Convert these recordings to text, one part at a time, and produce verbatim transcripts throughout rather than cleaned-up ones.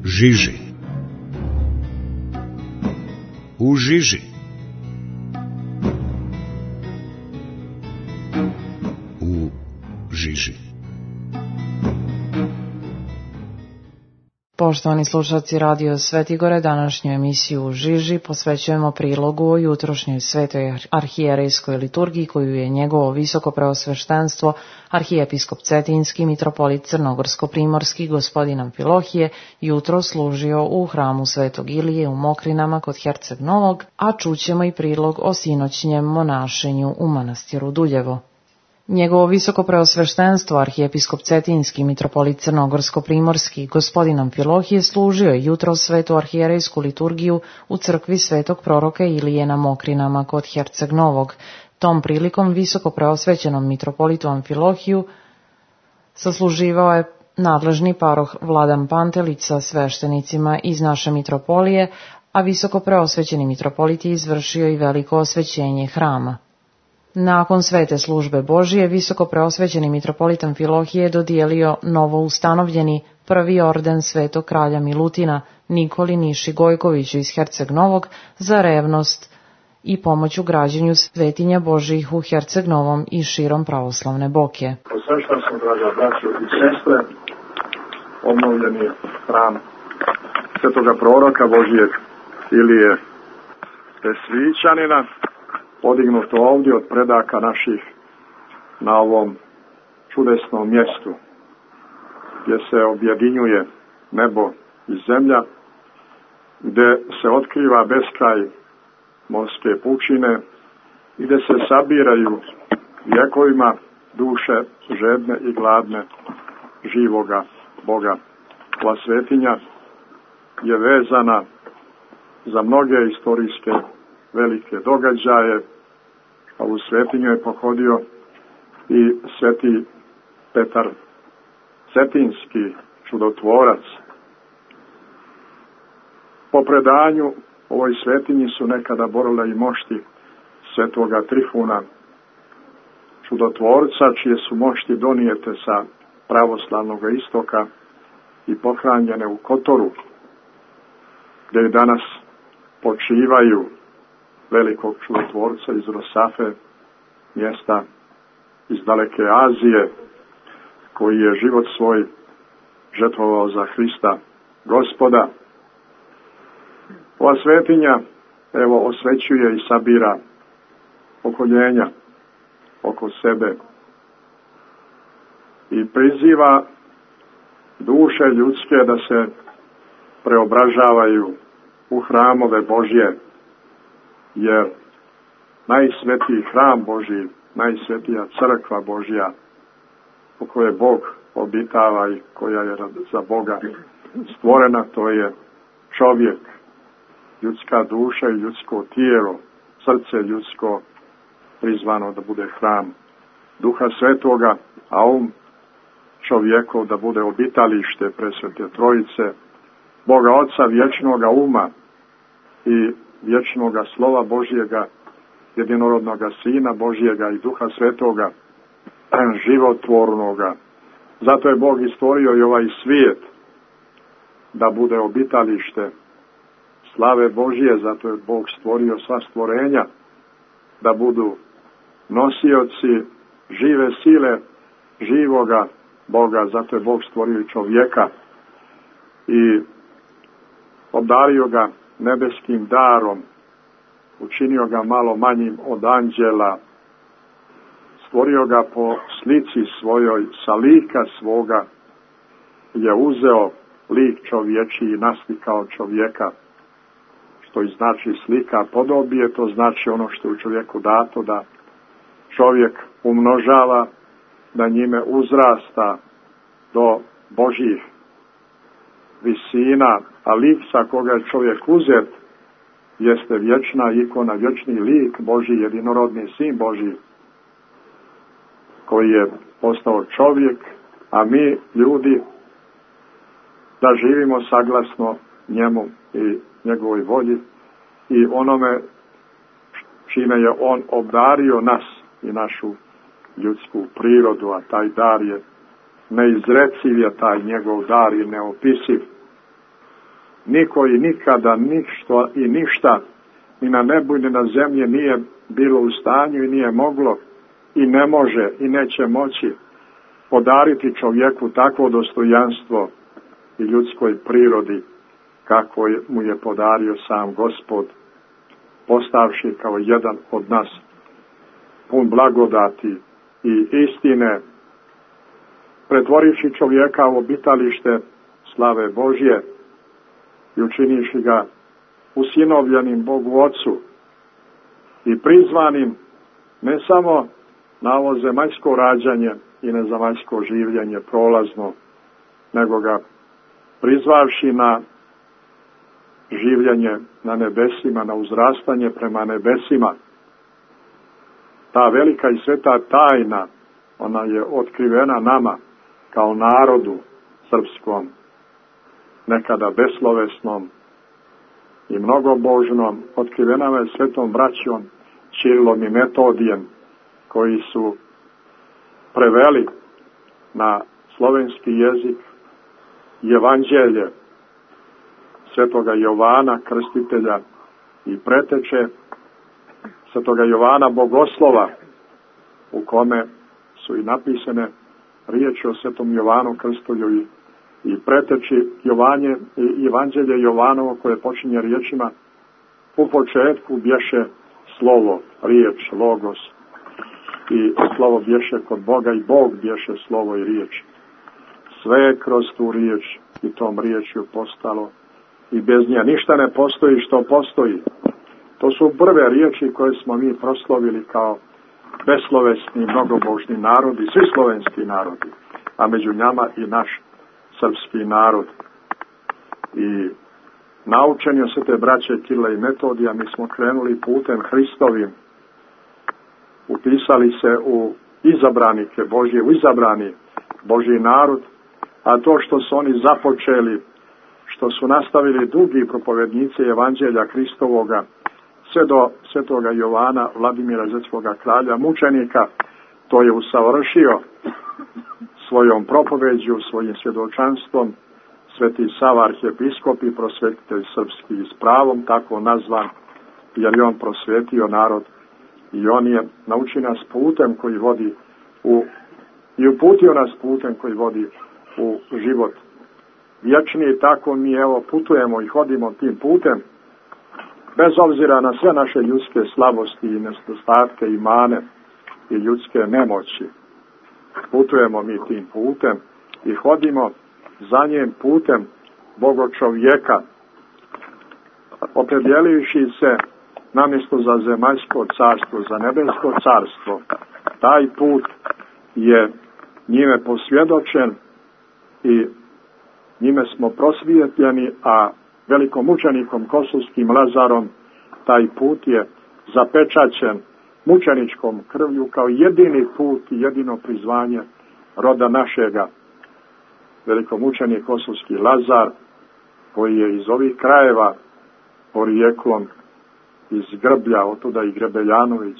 žiži. U žiži. U žiži. Poštovani slušalci Radio Svetigore, današnju emisiju u žiži posvećujemo prilogu o jutrošnjoj svetoj arhijerejskoj liturgiji koju je njegovo visoko preosveštenstvo arhijepiskop Cetinski mitropolit Crnogorsko-primorski gospodin Amfilohije jutro služio u hramu Svetog Ilije u Mokrinama kod Herceg Novog, a čućemo i prilog o sinoćnjem monašenju u manastiru Duljevo. Njegovo visoko preosveštenstvo arhijepiskop Cetinski mitropolit Crnogorsko-primorski gospodin Amfilohije služio je jutro svetu arhijerejsku liturgiju u crkvi svetog proroka Ilije na Mokrinama kod Herceg Novog. Tom prilikom visoko preosvećenom mitropolitu Amfilohiju sasluživao je nadležni paroh Vladan Pantelić sa sveštenicima iz naše mitropolije, a visoko preosvećeni mitropolit je izvršio i veliko osvećenje hrama. Nakon svete službe Božije, visoko preosvećeni mitropolit Amfilohije je dodijelio novo ustanovljeni prvi orden svetog kralja Milutina Nikoli Niši Gojkoviću iz Herceg Novog za revnost i pomoć u građenju svetinja Božijih u Herceg Novom i širom pravoslavne Boke. Posveštao sam, draga braćo i sestre, obnovljeni hram svetoga proroka Božijeg Ilije Tesvićanina, podignuto ovdje od predaka naših na ovom čudesnom mjestu, gdje se objedinjuje nebo i zemlja, gdje se otkriva beskraj morske pučine i gdje se sabiraju vjekovima duše žedne i gladne živoga Boga. Ova svetinja je vezana za mnoge istorijske velike događaje, a u svetinju je pohodio i sveti Petar Cetinski, čudotvorac. Po predanju ovoj svetinji su nekada borile i mošti svetoga Trifuna, čudotvorca, čije su mošti donijete sa pravoslavnog istoka i pohranjene u Kotoru, gdje danas počivaju velikog čudotvorca iz Rosafe, mjesta iz daleke Azije, koji je život svoj žrtvovao za Hrista Gospoda. Ova svetinja, evo, osvećuje i sabira pokoljenja oko sebe i priziva duše ljudske da se preobražavaju u hramove Božje, jer najsvetiji hram Božji, najsvetija crkva Božja, u kojoj Bog obitava i koja je za Boga stvorena, to je čovjek, ljudska duša i ljudsko tijelo, srce ljudsko prizvano da bude hram Duha Svetoga, a um čovjekov da bude obitalište presvete Trojice, Boga Oca vječnoga uma i vječnoga slova Božjega, jedinorodnoga Sina Božjega i Duha Svetoga, životvornoga. Zato je Bog stvorio i ovaj svijet da bude obitalište slave Božje, zato je Bog stvorio sva stvorenja da budu nosioci žive sile živoga Boga, zato je Bog stvorio i čovjeka i obdario ga nebeskim darom, učinio ga malo manjim od anđela, stvorio ga po slici svojoj, sa lika svoga je uzeo lik čovječiji i naslikao čovjeka, što i znači slika podobije, to znači ono što je u čovjeku dato, da čovjek umnožava, da njime uzrasta do Božjih visina, a lik sa koga je čovjek uzet jeste vječna ikona, vječni lik Božji, jedinorodni Sin Božji, koji je postao čovjek, a mi ljudi da živimo saglasno njemu i njegovoj volji i onome čime je on obdario nas i našu ljudsku prirodu, a taj dar je neizreciv, je taj njegov dar je neopisiv. niko i nikada ništa i ništa ni na nebu ni na zemlji nije bilo u stanju i nije moglo i ne može i neće moći podariti čovjeku takvo dostojanstvo i ljudskoj prirodi kako mu je podario sam Gospod, postavši kao jedan od nas, pun blagodati i istine, pretvorivši čovjeka u obitalište slave Božje i učiniši ga usinovljenim Bogu Otcu i prizvanim ne samo na ovo zemaljsko rađanje i na zemaljsko življenje prolazno, nego ga prizvavši na življenje na nebesima, na uzrastanje prema nebesima. Ta velika i sveta tajna, ona je otkrivena nama kao narodu srpskom, nekada beslovesnom i mnogobožnom, otkrivena je svetom braćom Ćirilom i Metodijem, koji su preveli na slovenski jezik Evanđelje svetoga Jovana Krstitelja i preteče svetoga Jovana Bogoslova, u kome su i napisane riječi o svetom Jovanu Krstitelju i, i preteči Jovanje, i Evanđelje Jovanovo, koje počinje riječima: u početku bješe slovo, riječ, logos, i slovo bješe kod Boga i Bog bješe slovo i riječ. Sve je kroz tu riječ i tom riječju postalo i bez nje ništa ne postoji što postoji. To su prve riječi koje smo mi proslovili kao beslovesni, mnogobožni narodi, svi slovenski narodi, a među njama i naš srpski narod. I naučeni od svete braće Ćirila i Metodija, mi smo krenuli putem Hristovim, upisali se u izabranike Božje, u izabrani Božji narod, a to što su oni započeli, što su nastavili drugi propovednici Evanđelja Hristovoga, sve do svetoga Jovana, Vladimira Zetskoga kralja, mučenika, to je usavršio svojom propoveđu, svojim svjedočanstvom sveti Sava arhijepiskop i prosvetitelj srpski, s pravom tako nazvan, jer je on prosvetio narod i on je naučio nas putem koji vodi u, i uputio nas putem koji vodi u život vječni. I tako mi evo putujemo i hodimo tim putem, bez obzira na sve naše ljudske slabosti i nedostatke i mane i ljudske nemoći. Putujemo mi tim putem i hodimo za njim putem Boga čovjeka, opredjelivši se namjesto za zemaljsko carstvo, za nebesko carstvo. Taj put je njime posvjedočen i njime smo prosvijetljeni, a velikom mučenikom kosovskim Lazarom taj put je zapečaćen mučeničkom krvlju kao jedini put i jedino prizvanje roda našega. Velikomučenik kosovski Lazar, koji je iz ovih krajeva porijeklom iz Grblja, otuda i Grebeljanović,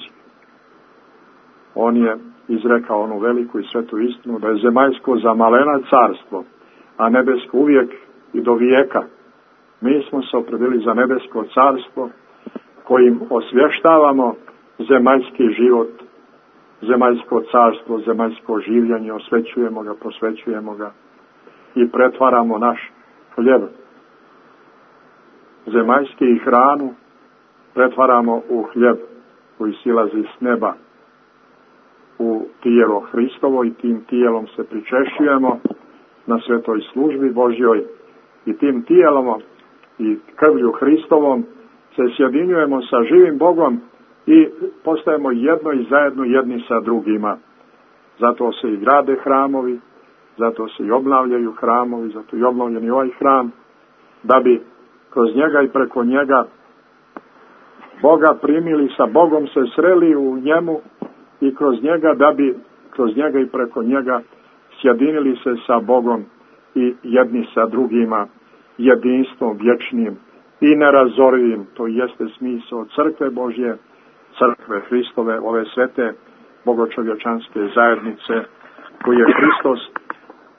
on je izrekao onu veliku i svetu istinu da je zemaljsko za malena carstvo, a nebesko uvijek i do vijeka. Mi smo se opredili za nebesko carstvo kojim osvještavamo zemaljski život, zemaljsko carstvo, zemaljsko življenje, osvećujemo ga, posvećujemo ga i pretvaramo naš hljeb zemaljski i hranu pretvaramo u hljeb koji silazi s neba, u tijelo Hristovo, i tim tijelom se pričešćujemo na svetoj službi Božjoj i tim tijelom i krvlju Hristovom se sjedinjujemo sa živim Bogom i postajemo jedno i zajedno jedni sa drugima. Zato se i grade hramovi, zato se i obnavljaju hramovi, zato i obnovljeni ovaj hram, da bi kroz njega i preko njega Boga primili, sa Bogom se sreli u njemu i kroz njega, da bi kroz njega i preko njega sjedinili se sa Bogom i jedni sa drugima, jedinstvom vječnim i nerazorivim. To jeste smisao crkve Božje, crkve Hristove, ove svete bogočovječanske zajednice, koju je Hristos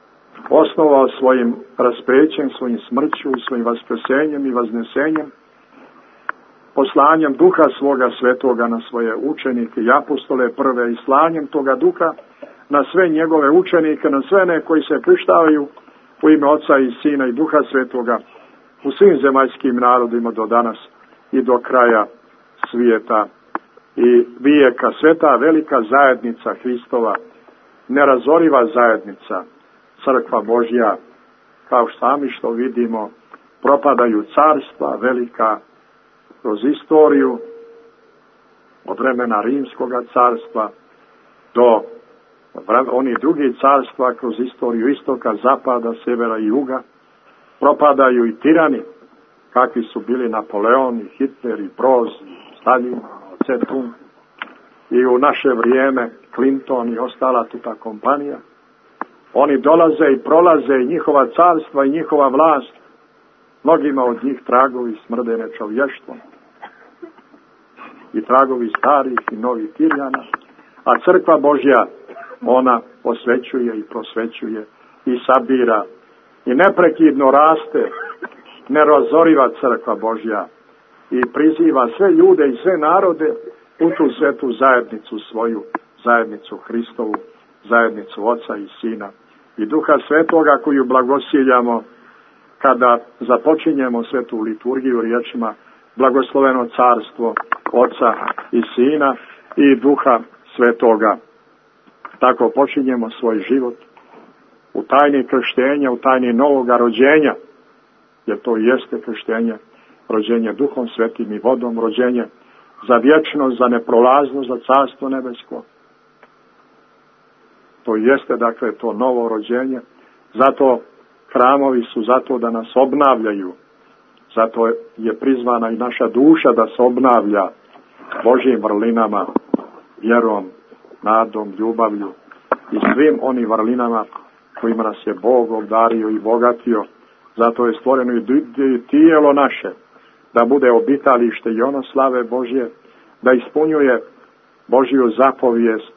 osnovao svojim raspećem, svojim smrću, svojim vaskrsenjem i vaznesenjem, poslanjem duha svoga svetoga na svoje učenike i apostole prve i slanjem toga duha na sve njegove učenike, na sve ne koji se krištavaju u ime Oca i Sina i Duha svetoga u svim zemaljskim narodima do danas i do kraja svijeta i vijeka. Sveta velika zajednica Hristova, nerazoriva zajednica, crkva Božja, kao sami što vidimo, propadaju carstva velika kroz istoriju, od vremena Rimskoga carstva do onih drugih carstva kroz istoriju istoka, zapada, sjevera i juga. Propadaju i tirani, kakvi su bili Napoleon, i Hitler, i Broz, i Stalin, Cetung, i u naše vrijeme Clinton i ostala tuta kompanija. Oni dolaze i prolaze i njihova carstva i njihova vlast, mnogima od njih tragovi smrde nečovještvom i tragovi starih i novih Tirjana, a crkva Božja, ona osvećuje i prosvećuje i sabira i neprekidno raste, nerazoriva crkva Božja i priziva sve ljude i sve narode u tu svetu zajednicu svoju, zajednicu Hristovu, zajednicu Oca i Sina i Duha Svetoga, koju blagosiljamo kada započinjemo svetu liturgiju riječima blagosloveno carstvo Oca i Sina i Duha Svetoga. Tako počinjemo svoj život u tajni krštenja, u tajni novoga rođenja, jer to jeste krštenje, rođenje Duhom Svetim i vodom, rođenje za vječnost, za neprolaznost, za carstvo nebesko. To jeste, dakle, to novo rođenje. Zato hramovi su zato da nas obnavljaju. Zato je prizvana i naša duša da se obnavlja Božjim vrlinama, vjerom, nadom, ljubavlju i svim onim vrlinama kojima nas je Bog obdario i bogatio. Zato je stvoreno i tijelo naše da bude obitalište i ono slave Božje, da ispunjuje Božju zapovijest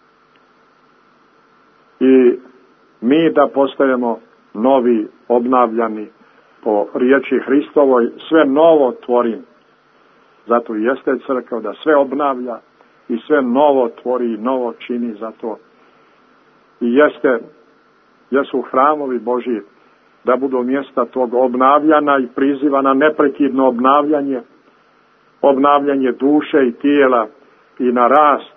i mi da postajemo novi, obnavljani po riječi Hristovoj, sve novo tvorim. Zato i jeste crkva da sve obnavlja i sve novo tvori i novo čini. Zato i jeste, jesu hramovi Božji da budu mjesta tog obnavljana i priziva na neprekidno obnavljanje, obnavljanje duše i tijela i na rast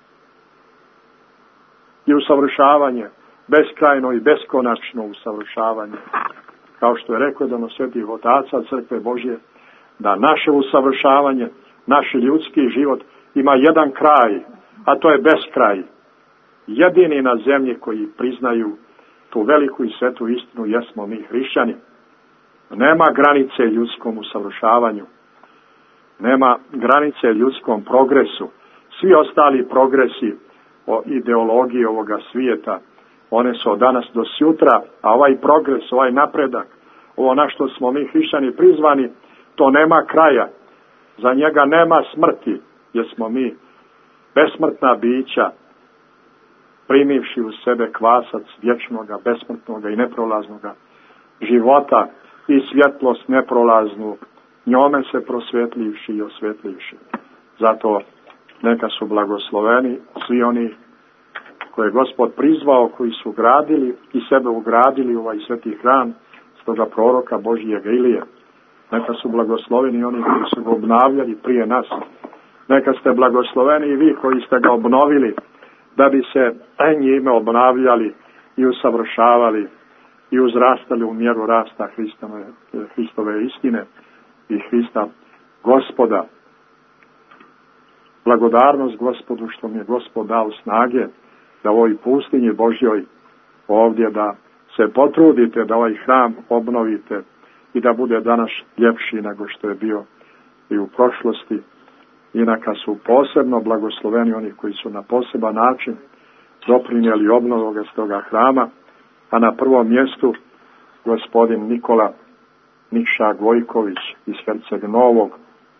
i usavršavanje, beskrajno i beskonačno usavršavanje. Kao što je rekao jedan od svetih otaca crkve Božje, da naše usavršavanje, naš ljudski život ima jedan kraj, a to je beskraj. Jedini na zemlji koji priznaju tu veliku i svetu istinu jesmo mi hrišćani. Nema granice ljudskom usavršavanju. Nema granice ljudskom progresu. Svi ostali progresi o ideologiji ovoga svijeta, one su od danas do sutra, a ovaj progres, ovaj napredak, ovo na što smo mi hrišćani prizvani, to nema kraja. Za njega nema smrti, jer smo mi besmrtna bića, primivši u sebe kvasac vječnoga, besmrtnoga i neprolaznoga života i svjetlost neprolaznu, njome se prosvjetlivši i osvjetlivši. Zato neka su blagosloveni svi oni koje je Gospod prizvao, koji su gradili i sebe ugradili u ovaj sveti hram stoga proroka Božijega Ilije. Neka su blagosloveni oni koji su ga obnavljali prije nas. Neka ste blagosloveni i vi koji ste ga obnovili, da bi se njime obnavljali i usavršavali i uzrastali u mjeru rasta Hristove, Hristove istine i Hrista Gospoda. Blagodarnost Gospodu što mi je Gospod dao snage da u ovoj pustinji Božjoj ovdje da se potrudite da ovaj hram obnovite i da bude danas ljepši nego što je bio i u prošlosti. I neka su posebno blagosloveni oni koji su na poseban način doprinijeli obnovu ovoga stoga hrama, a na prvom mjestu gospodin Nikola Nikša Gojković iz Herceg Novog,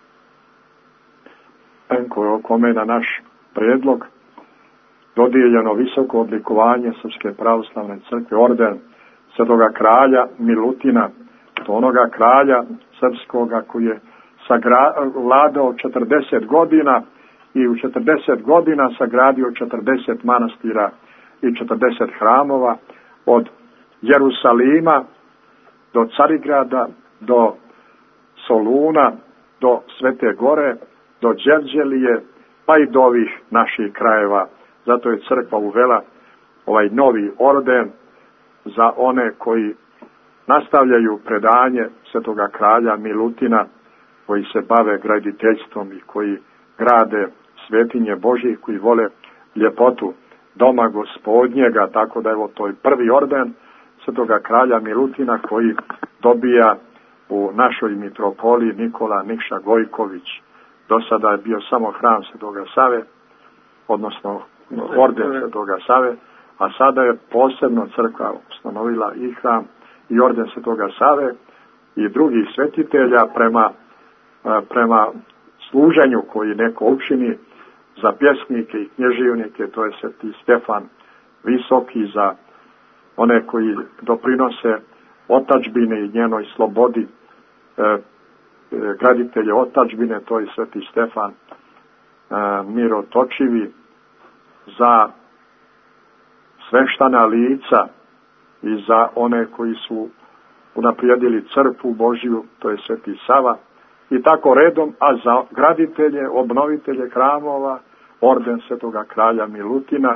kome je na naš prijedlog dodijeljeno visoko odlikovanje Srpske pravoslavne crkve, orden svetoga kralja Milutina, to onoga kralja srpskoga koji je sagra, vladao četrdeset godina i u četrdeset godina sagradio četrdeset manastira i četrdeset hramova, od Jerusalima do Carigrada, do Soluna, do Svete Gore, do Đevđelije, pa i do ovih naših krajeva. Zato je crkva uvela ovaj novi orden za one koji nastavljaju predanje svetoga kralja Milutina, koji se bave graditeljstvom i koji grade svetinje Božje, koji vole ljepotu doma Gospodnjega, tako da evo to je prvi orden svetoga kralja Milutina koji dobija u našoj mitropoliji Nikola Nikša Gojković. Do sada je bio samo hram svetoga Save, odnosno orden svetoga Save, a sada je posebno crkva ustanovila i hram i orden svetoga Save i drugih svetitelja prema, prema služenju koji neko učini za pjesnike i knježevnike, to je sveti Stefan Visoki, za one koji doprinose otadžbine i njenoj slobodi, e, graditelje otadžbine, to je sveti Stefan e, Mirotočivi, za sveštana lica i za one koji su unaprijedili crkvu Božju, to je sveti Sava, i tako redom, a za graditelje, obnovitelje hramova, orden svetoga kralja Milutina,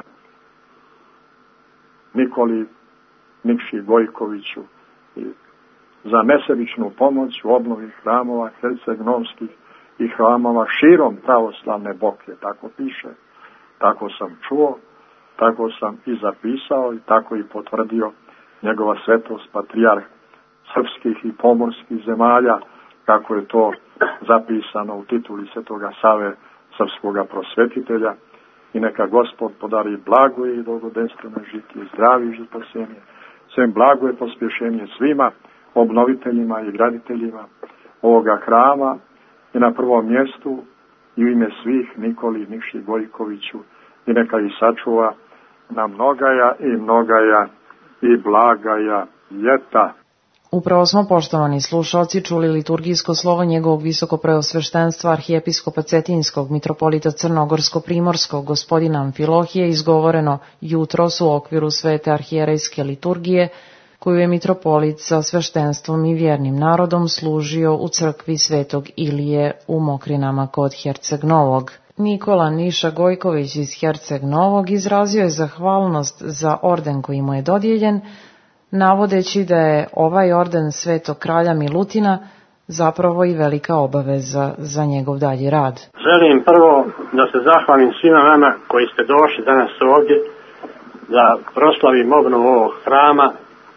Nikoli Nikši Gojkoviću, i za nesebičnu pomoć u obnovi hramova hercegnovskih i hramova širom pravoslavne Boke, tako piše, tako sam čuo, tako sam i zapisao i tako i potvrdio njegova svetost patrijarh srpskih i pomorskih zemalja, kako je to zapisano u tituli svetoga Save, srpskoga prosvetitelja. I neka Gospod podari blago i dolgodenstveno žitje, zdravi i spasenje, svem blago i pospješenje svima obnoviteljima i graditeljima ovoga hrama i na prvom mjestu i u ime svih Nikoli Nikši Gojkoviću, i neka ih sačuva na mnogaja i mnogaja i blagaja ljeta. Upravo smo, poštovani slušalci, čuli liturgijsko slovo njegovog visokopreosveštenstva arhijepiskopa Cetinskog, mitropolita Crnogorsko-primorskog, gospodina Amfilohije, izgovoreno jutros u okviru svete arhijerejske liturgije, koju je mitropolit sa sveštenstvom i vjernim narodom služio u crkvi Svetog Ilije u Mokrinama kod Herceg Novog. Nikola Niša Gojković iz Herceg Novog izrazio je zahvalnost za orden koji mu je dodijeljen, navodeći da je ovaj orden Svetog kralja Milutina zapravo i velika obaveza za njegov dalji rad. Želim prvo da se zahvalim svima vama koji ste došli danas ovdje da proslavim obnovu ovog hrama,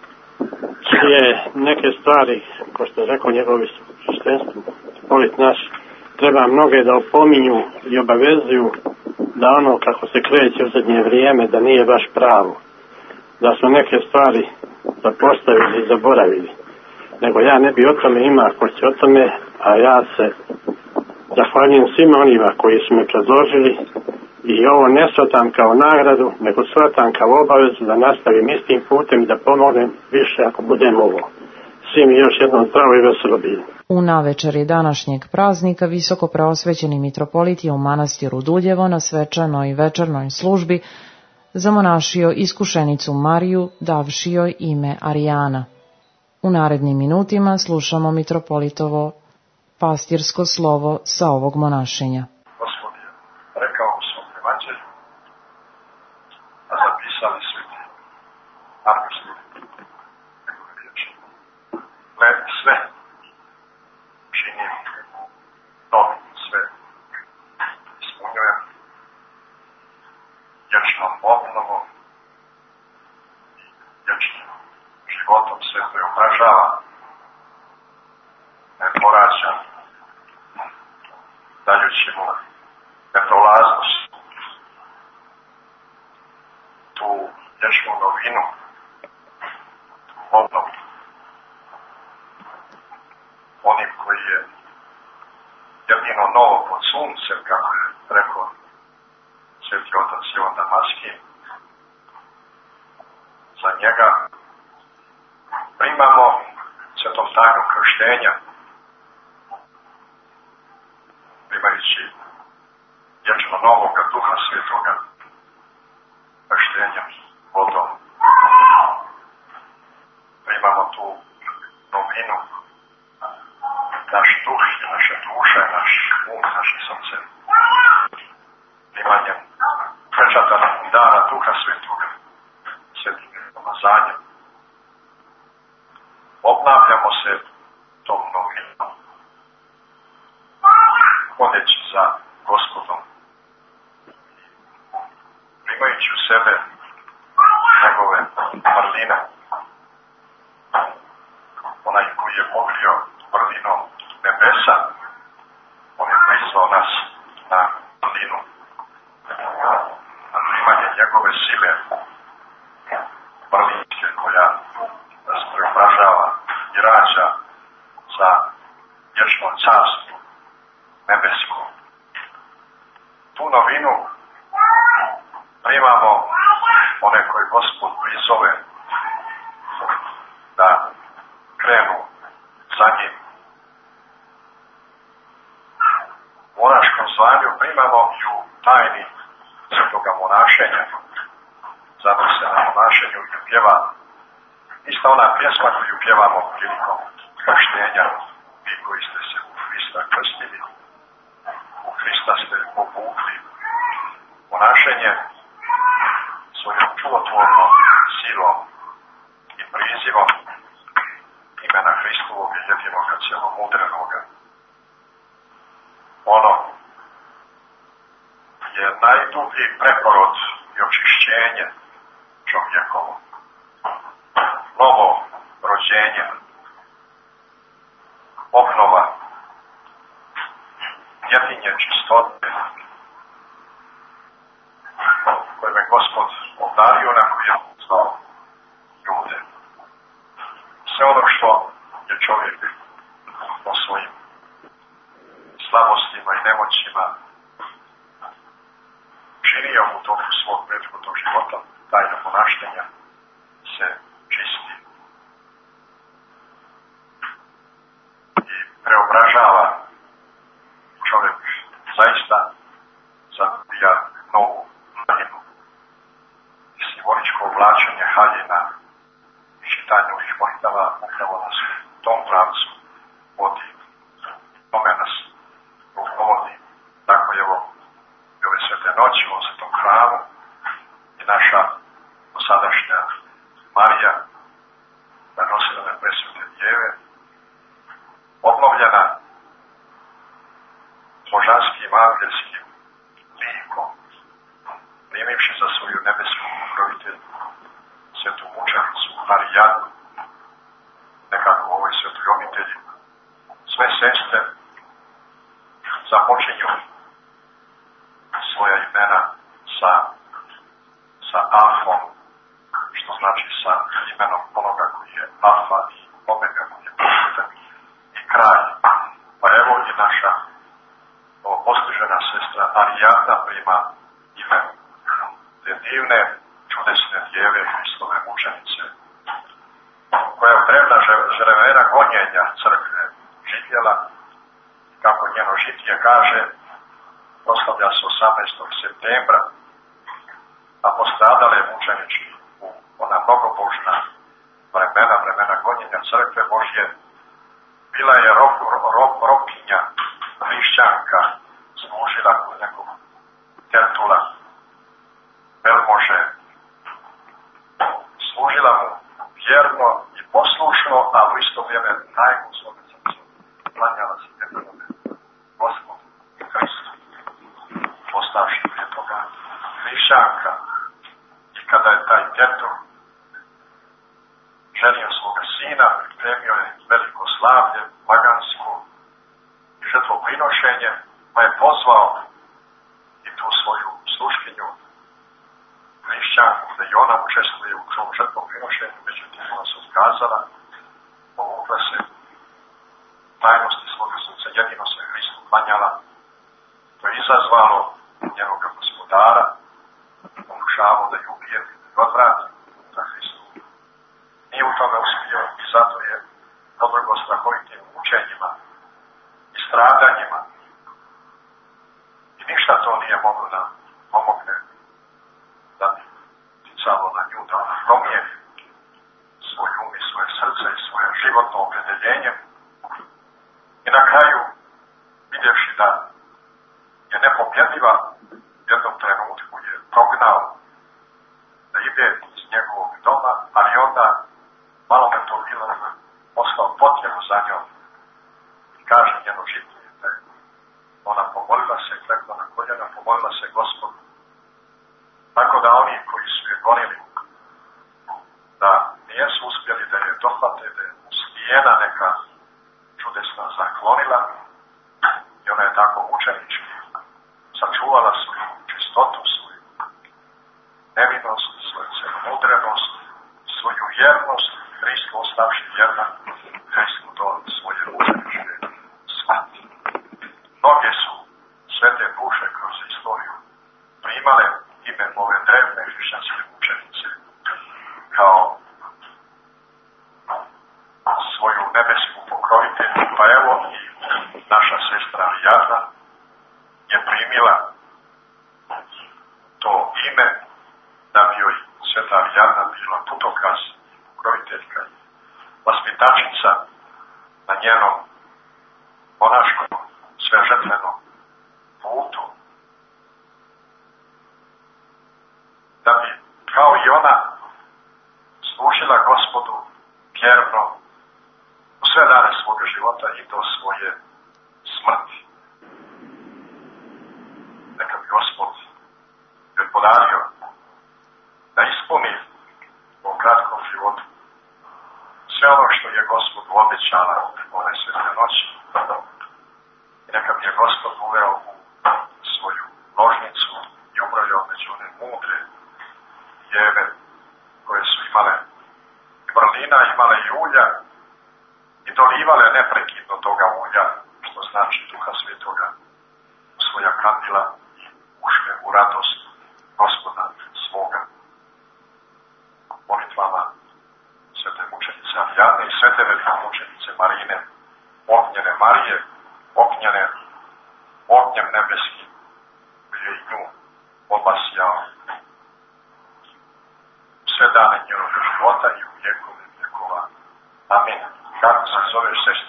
čije neke stvari, ko što je rekao njegov visokopreosveštenstvo, polit naš, treba mnoge da opominju i obavezuju da ono kako se kreće u zadnje vrijeme da nije baš pravo, da smo neke stvari zapostavili i zaboravili. Nego ja ne bi o tome, ima ko će o tome, a ja se zahvaljujem svima onima koji su me predložili i ovo ne shvatam kao nagradu, nego shvatam kao obavezu da nastavim istim putem i da pomognem više ako budem ovo. Svim još jednom zdravo i veselo bili. U navečeri današnjeg praznika visoko preosvećeni mitropolit je u manastiru Duljevo na svečanoj večernoj službi zamonašio iskušenicu Mariju, davši joj ime Arijana. U narednim minutima slušamo mitropolitovo pastirsko slovo sa ovog monašenja. Gospod je rekao u svom evanđelju, a zapisali sveti apostoli njegove riječi. Gled sve činim dobrim, sve ispunjujem vječnom obnovom i vječnim životom, sve to je umražava, ne porađa, dajući mu neprolaznost, tu vječnu novinu, tu obnovu. Onim koji je jedino novo pod suncem, kako je rekao sveti otac Ivan Damaski, za njega krštenja, primajući vječno novoga Duha Svetoga, krštenjem vodom. Primamo tu novinu, naš duh i naša duša i naš um, naše srce, primanjem pečata dara Duha Svetoga, svetim pomazanjem. Obnavljamo se tom novinom, hodeći za Gospodom, primajući u sebe njegove vrline. Onaj koji je pokrio vrlinom nebesa, on je prizvao nas na vrlinu, na primanje njegove sile vrlinske koja nas preobražava i rađa za vječno carstvo nebesko. Tu novinu primamo one koje Gospod prizove da krenu za njim. U monaškom zvanju primamo i u tajni svetoga monašenja. Zato se na monašenju i pjeva ista ona pjesma koju pjevamo prilikom krštenja. Vi koji ste se u Hrista krstili, u Hrista ste obukli. Monašenje svojom čudotvornom silom i prizivom imena Hristovog i jedinoga cjelomudrenoga. Ono je najdublji preporod i očišćenje čovjekovo. Novo rođenje, obnova, jedinje čistote, koje me Gospod obdario na koje je zvao ljude. Sve ono što je čovjek po svojim slabostima i nemoćima činio u toku svog prethodnog života, tajna ponaštenja se čisti i preobražava. Čovjek zaista zabija novu haljinu i simboličko oblačenje haljina i čitanje ovih molitava upravo nas u tom pravcu vodi, tome nas rukovodi. Tako je ovo i ove svete noći u Svetom hramu i naša dosadašnja Marija, nositelja presvete Djeve, obnovljena božanskim angelskim likom, primivši za svoju nebesku pokrovitelju svetu mučanicu Marijanu, nekako u ovoj svetoj obitelji sve sestre započinju svoja imena sa, sa alfom, što znači sa imenom onoga koji je alfa i omega, koji je početak i kraj. Pa evo i naša postižena sestra Arijana prima ime te divne, čudesne Djeve Hristove mučenice, koja je u drevna vremena gonjenja crkve živjela, kako njeno žitije kaže, proslavlja se osamnaestog septembra, a postradale mučenički u ona mnogobožna vremena, vremena gonjenja crkve Božje, bila je rob, rob, robkinja, hrišćanka, služila kod nekog Tertula, velmože, služila mu vjerno i poslušno, a u isto vrijeme najmu svoga srca klanjala se jedinome Gospodu Hristu, postavši prije toga hrišćanka. I kada je taj Tertul ženio svoga sina, pripremio je veliko slavlje, pagansko i žrtvoprinošenje, pa je pozvao i tu svoju sluškinju, hrišćanku, da i ona učestvuje u tom žrtvoprinošenju, međutim ona se odkazala, povukla se tajnosti svoga srca, jedino se Hristu klanjala. To je izazvalo njenog gospodara, pokušavao da ju ubije, da odvrati za Hristu. Nije u tome uspio i zato je podvrgo strahoviti nam pomogne da ticalo na nju, da ona promijeni svoj um i svoje srce i svoje životno opredjeljenje. I na kraju, vidjevši da je nepobjedljiva, u jednom trenutku je prognao da ide iz njegovog doma, ali onda malo me to bilo poslao potjeru za njom i kaže njeno žitelje da je ona pomolila se, klekla na koljena, pomolila se Gospodu. Tako da oni koji su je gonili, da nijesu uspjeli da je dohvate, da je stijena neka čudesna zaklonila i ona je tako mučenički sačuvala svoju čistotu, svoju nevinost, svoju celomudrenost, svoju vjernost, Hristu ostavši vjerna, Hristu do svoje mučeničke smrti. Mnoge su sve te duše kroz istoriju primale ime ove drevne hrišćanske mučenice kao svoju nebesku pokrovitelju, pa evo i naša sestra Arijana je primila to ime da bi joj sveta Arijana bila putokaz, pokroviteljka i vaspitačica na njenom monaškom svežetvenom putu, da bi kao i ona služila Gospodu vjerno u sve dane svoga života i do svoje smrti. Neka bi Gospod joj podario da ispuni u kratkom životu sve ono što je Gospod obećala ove svete noći. I neka bi je Gospod uveo u svoju ložnicu i ubrojio među one mudre djeve koje su imale vrlina, imale i ulja i dolivale neprekidno toga ulja, što znači Duha Svetoga, u svoja kandila i ušle u radost Gospoda svoga. Molitvama svete mučenice Arijane i svete velike mučenice Marine, ognjene Marije, ognjene ognjem nebeskim, koji je i nju obasjao sve dane njenog života i u vjekove vjekova. Amin. Kako se zoveš, sestri?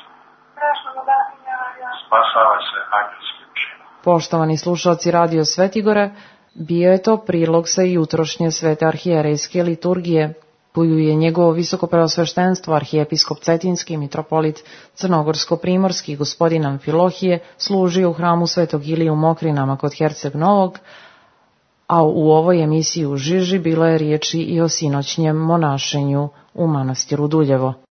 Spasavaj se angelskim činom. Poštovani slušalci Radio Svetigore, bio je to prilog sa jutrošnje svete arhijerejske liturgije, koju je njegovo visoko preosveštenstvo arhijepiskop Cetinski mitropolit Crnogorsko-primorski gospodin Amfilohije služio u hramu Svetog Ilije u Mokrinama kod Herceg Novog, a u ovoj emisiji u Žiži bilo je riječi i o sinoćnjem monašenju u manastiru Duljevo.